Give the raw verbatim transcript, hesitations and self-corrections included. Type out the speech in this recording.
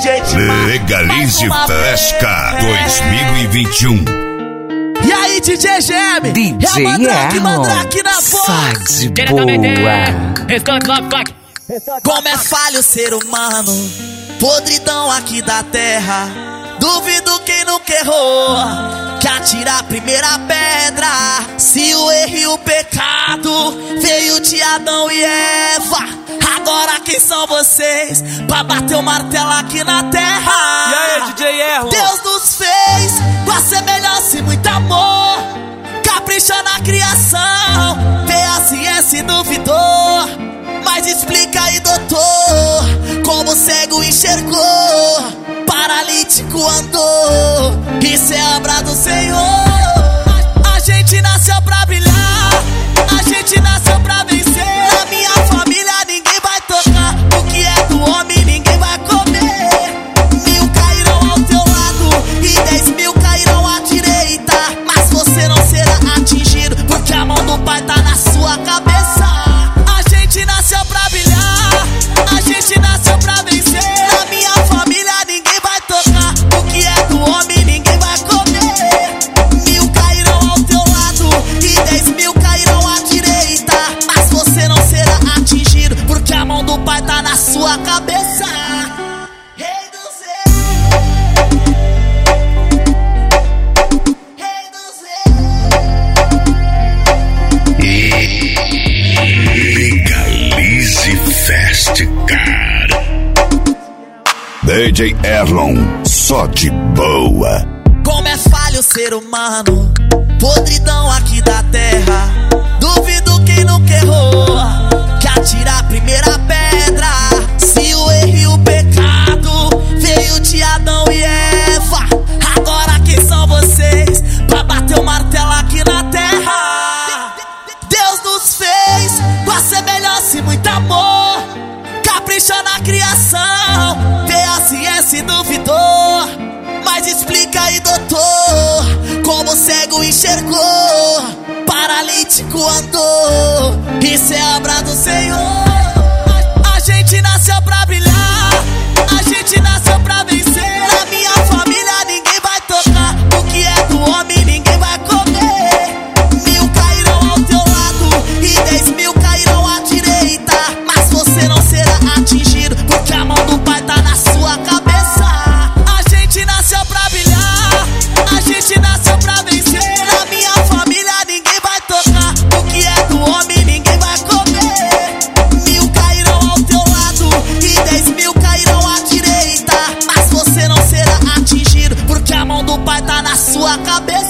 J Timar. Legalize Fresca dois mil e vinte e um. E aí, D J G M? D J é a Mandrake, Mandrake na Faz voz. boa. Como é falho o ser humano, podridão aqui da terra. Duvido quem nunca errou, que atira a primeira pedra. Se o erro e o pecado veio de Adão e Eva, agora quem são vocês pra bater o martelo aqui na terra? E aí, D J Erro? Deus nos fez com a semelhança e muito amor, capricha na criação, vê a ciência e duvidou. Mas explica aí, doutor, como o cego enxergou, paralítico andou. Isso é obra do Senhor. A, a gente nasceu pra brilhar, a gente nasceu pra vencer. Na minha família ninguém vai tocar o que é do homem, ninguém vai comer. Mil cairão ao teu lado e dez mil cairão à direita, mas você não será atingido, porque a mão do Pai tá na sua cabeça. A gente nasceu pra brilhar, a gente nasceu pra vencer. Na minha família ninguém vai tocar o que é do homem, ninguém vai comer. Mil cairão ao teu lado e dez mil cairão à direita, mas você não será atingido, porque a mão do Pai tá na sua cabeça. Rei dos reis, Rei dos Legalize Festicar. D J Erlon, só de boa. Como é falho o ser humano, podridão aqui da terra. Duvido quem nunca errou, que atira a primeira pedra. Se o erro e o pecado veio de Adão e Eva, agora quem são vocês pra bater o martelo aqui na terra? Deus nos fez com a semelhança e muito amor, capricha na criação, vê a ciência e duvidou. Mas explica aí, doutor, como o cego enxergou, paralítico andou. Isso é obra do Senhor. A, a gente nasceu pra brilhar, a gente nasceu pra vencer. Na minha família ninguém vai tocar o que é do homem, ninguém vai comer. Mil cairão ao teu lado e dez mil cairão à direita, mas você não será atingido, porque a mão do Pai tá na sua cabeça. A gente nasceu pra brilhar, a gente nasceu pra vencer. Na minha família ninguém vai tocar o que é do homem, ninguém vai comer. Mil cairão ao teu lado e dez mil cairão à direita, mas você não será atingido, porque a mão do Pai tá na sua cabeça.